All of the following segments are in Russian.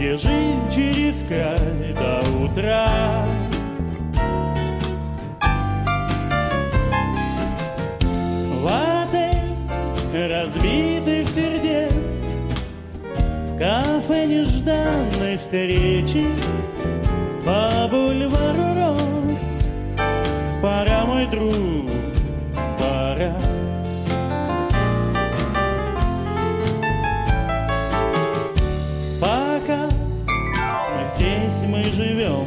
где жизнь через край до утра. В отель разбитых сердец, в кафе нежданной встречи, по бульвару роз. Пора, мой друг, пора. Пока мы здесь, мы живем,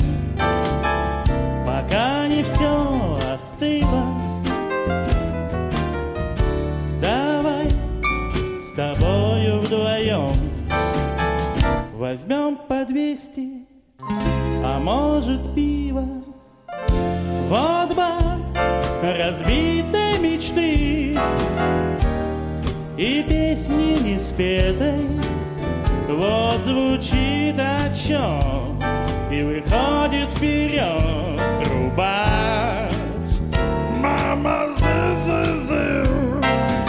пока не все остыло, давай с тобою вдвоем возьмем по 200, а может пиво. Вот бар разбитой мечты и песни не спетой. Вот звучит отчет, и выходит вперед трубач. Мама, зы-зы-зы.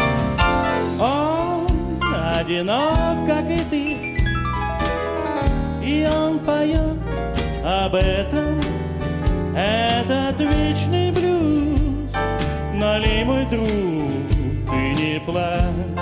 Он одинок, как и ты, и он поет об этом. Этот вечный блюз, налей, мой друг, и не плачь.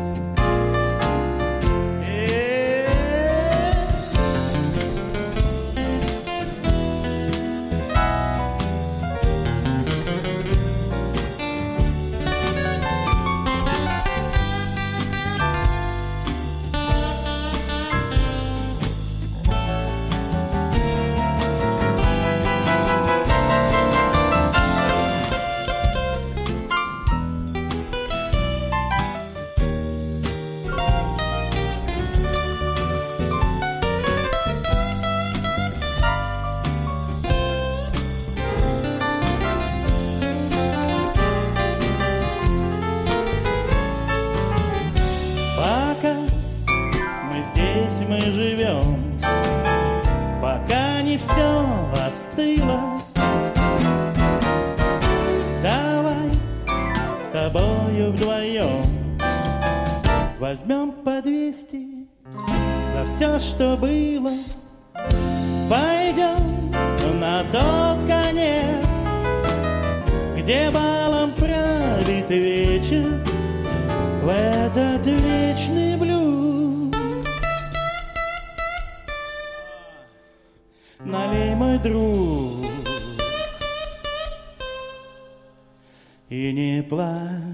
Мы живем, пока не все остыло. Давай с тобою вдвоем возьмем по 200 за все, что было. Пойдем на тот конец, где балом правит вечер, в этот вечный блюз. Налей, мой друг, и не плачь.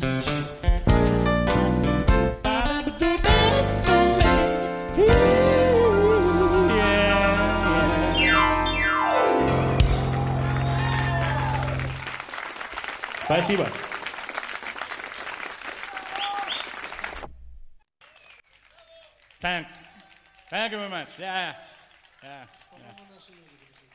Спасибо. Thanks. Thank you very much. Yeah.